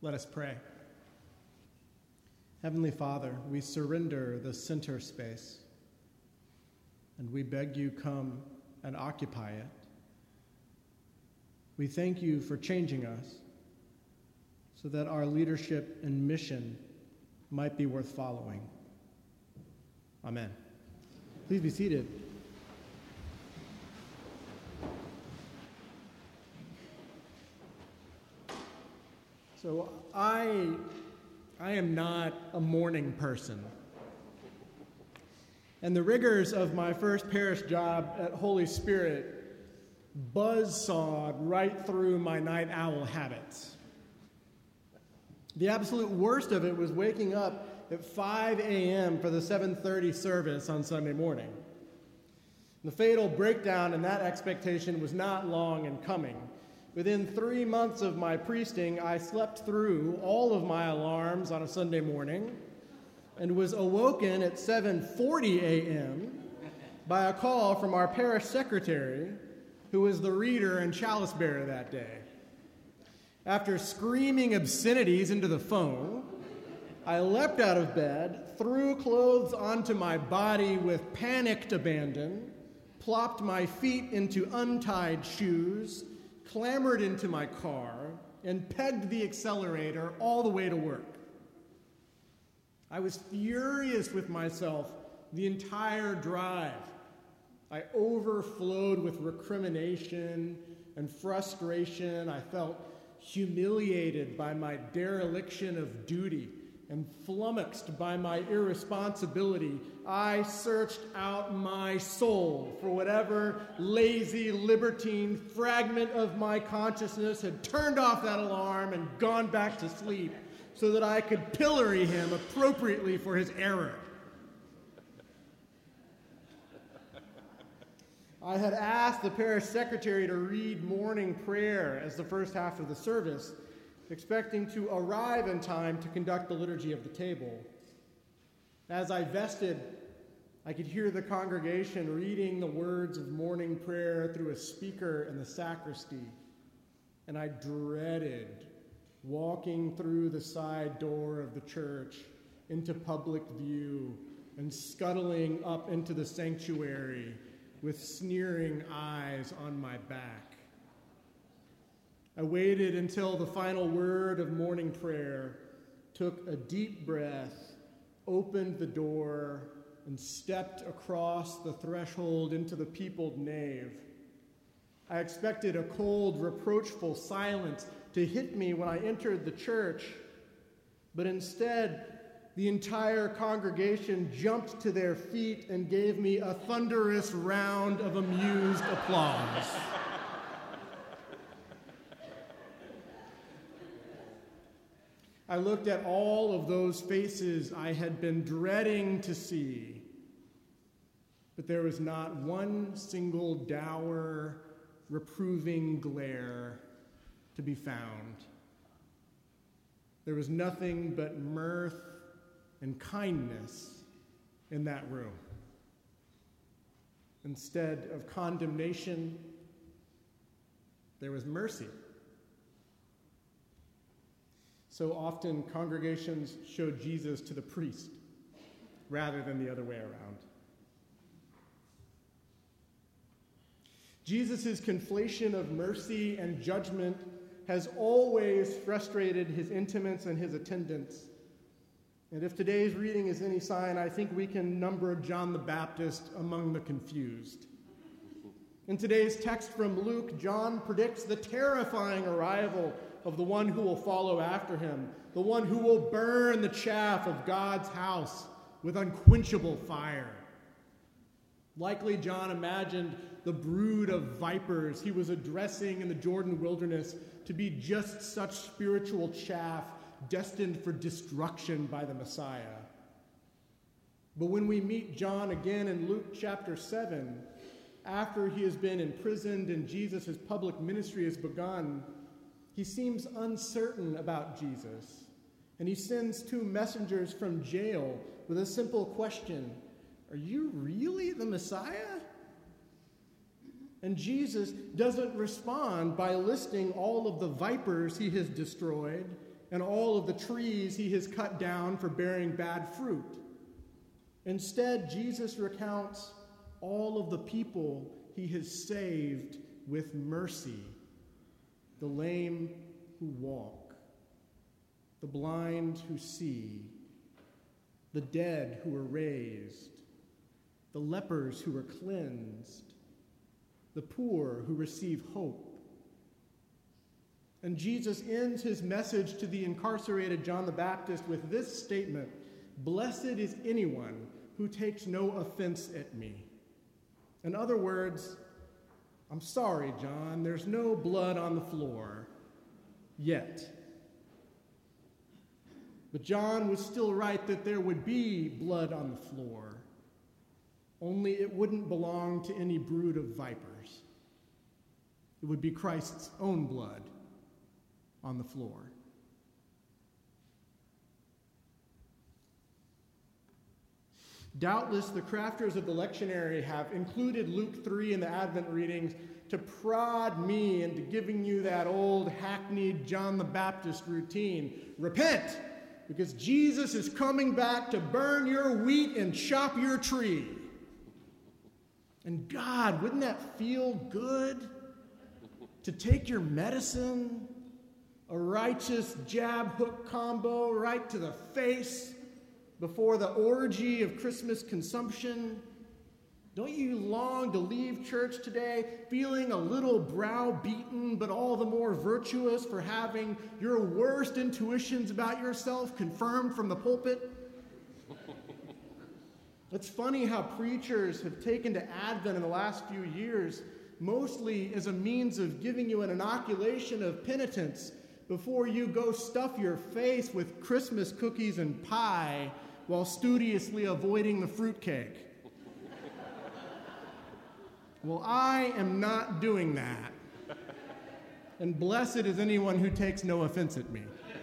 Let us pray. Heavenly Father, we surrender the center space, and we beg you come and occupy it. We thank you for changing us so that our leadership and mission might be worth following. Amen. Please be seated. So I am not a morning person. And the rigors of my first parish job at Holy Spirit buzzsawed right through my night owl habits. The absolute worst of it was waking up at 5 a.m. for the 7:30 service on Sunday morning. The fatal breakdown in that expectation was not long in coming. Within 3 months of my priesting, I slept through all of my alarms on a Sunday morning and was awoken at 7:40 a.m. by a call from our parish secretary, who was the reader and chalice bearer that day. After screaming obscenities into the phone, I leapt out of bed, threw clothes onto my body with panicked abandon, plopped my feet into untied shoes, clambered into my car, and pegged the accelerator all the way to work. I was furious with myself the entire drive. I overflowed with recrimination and frustration. I felt humiliated by my dereliction of duty and flummoxed by my irresponsibility. I searched out my soul for whatever lazy, libertine fragment of my consciousness had turned off that alarm and gone back to sleep so that I could pillory him appropriately for his error. I had asked the parish secretary to read morning prayer as the first half of the service, expecting to arrive in time to conduct the liturgy of the table. As I vested, I could hear the congregation reading the words of morning prayer through a speaker in the sacristy, and I dreaded walking through the side door of the church into public view and scuttling up into the sanctuary with sneering eyes on my back. I waited until the final word of morning prayer, took a deep breath, opened the door, and stepped across the threshold into the peopled nave. I expected a cold, reproachful silence to hit me when I entered the church, but instead, the entire congregation jumped to their feet and gave me a thunderous round of amused applause. I looked at all of those faces I had been dreading to see, but there was not one single dour, reproving glare to be found. There was nothing but mirth and kindness in that room. Instead of condemnation, there was mercy. So often congregations show Jesus to the priest rather than the other way around. Jesus' conflation of mercy and judgment has always frustrated his intimates and his attendants. And if today's reading is any sign, I think we can number John the Baptist among the confused. In today's text from Luke, John predicts the terrifying arrival of the one who will follow after him, the one who will burn the chaff of God's house with unquenchable fire. Likely John imagined the brood of vipers he was addressing in the Jordan wilderness to be just such spiritual chaff destined for destruction by the Messiah. But when we meet John again in Luke chapter 7, after he has been imprisoned and Jesus' public ministry has begun, he seems uncertain about Jesus. And he sends two messengers from jail with a simple question: "Are you really the Messiah?" And Jesus doesn't respond by listing all of the vipers he has destroyed and all of the trees he has cut down for bearing bad fruit. Instead, Jesus recounts all of the people he has saved with mercy: the lame who walk, the blind who see, the dead who are raised, the lepers who are cleansed, the poor who receive hope. And Jesus ends his message to the incarcerated John the Baptist with this statement: "Blessed is anyone who takes no offense at me." In other words, I'm sorry, John, there's no blood on the floor yet. But John was still right that there would be blood on the floor, only it wouldn't belong to any brood of vipers. It would be Christ's own blood on the floor. Doubtless, the crafters of the lectionary have included Luke 3 in the Advent readings to prod me into giving you that old hackneyed John the Baptist routine. Repent, because Jesus is coming back to burn your wheat and chop your tree. And God, wouldn't that feel good? To take your medicine, a righteous jab-hook combo right to the face before the orgy of Christmas consumption. Don't you long to leave church today feeling a little browbeaten, but all the more virtuous for having your worst intuitions about yourself confirmed from the pulpit? It's funny how preachers have taken to Advent in the last few years mostly as a means of giving you an inoculation of penitence before you go stuff your face with Christmas cookies and pie while studiously avoiding the fruitcake. Well, I am not doing that. And blessed is anyone who takes no offense at me.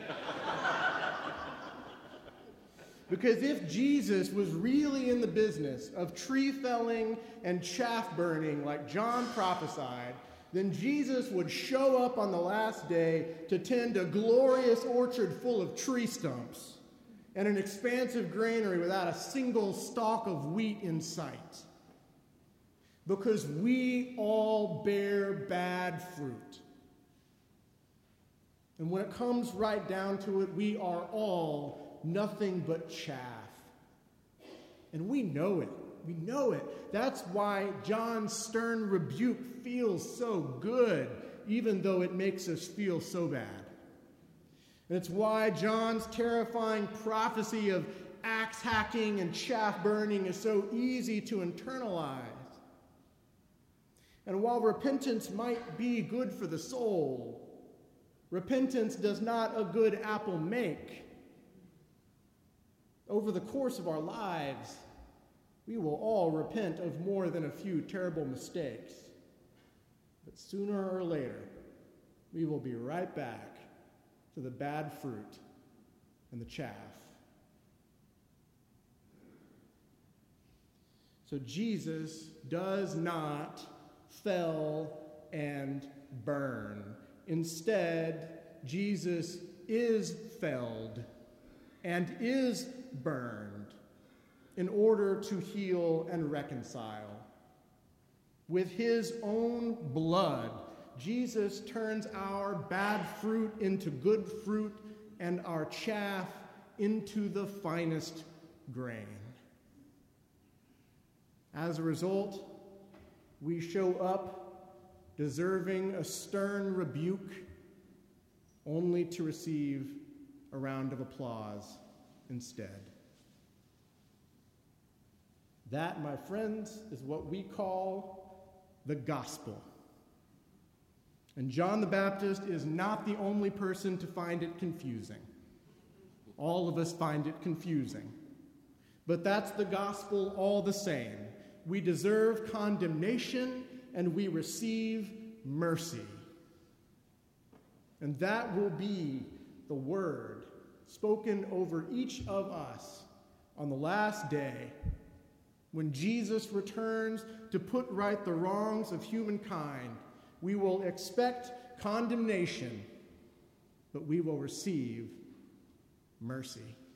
Because if Jesus was really in the business of tree felling and chaff burning like John prophesied, then Jesus would show up on the last day to tend a glorious orchard full of tree stumps and an expansive granary without a single stalk of wheat in sight. Because we all bear bad fruit. And when it comes right down to it, we are all nothing but chaff. And we know it. We know it. That's why John's stern rebuke feels so good, even though it makes us feel so bad. And it's why John's terrifying prophecy of axe hacking and chaff burning is so easy to internalize. And while repentance might be good for the soul, repentance does not a good apple make. Over the course of our lives, we will all repent of more than a few terrible mistakes. But sooner or later, we will be right back to the bad fruit and the chaff. So Jesus does not fell and burn. Instead, Jesus is felled and is burned in order to heal and reconcile. With his own blood, Jesus turns our bad fruit into good fruit and our chaff into the finest grain. As a result, we show up deserving a stern rebuke, only to receive a round of applause instead. That, my friends, is what we call the gospel. And John the Baptist is not the only person to find it confusing. All of us find it confusing. But that's the gospel all the same. We deserve condemnation, and we receive mercy. And that will be the word spoken over each of us on the last day when Jesus returns to put right the wrongs of humankind. We will expect condemnation, but we will receive mercy.